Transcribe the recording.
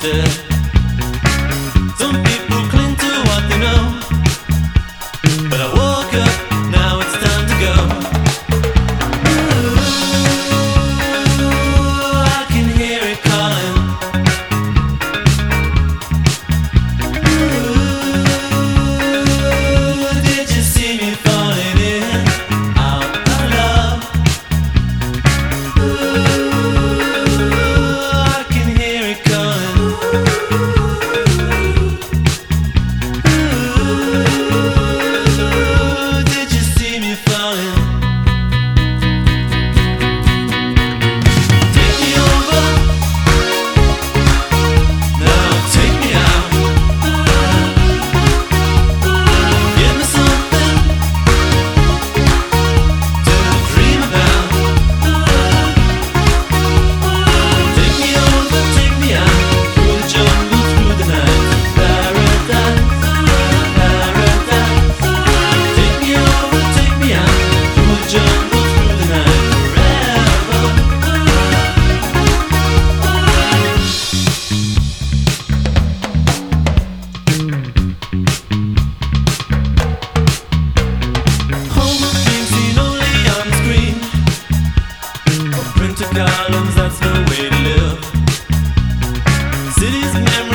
dead. Some people cling to what they know, but I woke up, now it's time to go. Ooh, I can hear it calling. Ooh, did you see me falling in out of love? Ooh, I can hear it calling. Ooh, did you see me falling? Take me over, now take me out. Give me something to dream about. Take me over, take me out, through the jungle, through the night. Paradise, paradise. Take me over, take me out, through the jungle, through the night. Forever. Home of dreams seen only on the screen, or printed columns, that's no way to live. Cities and memories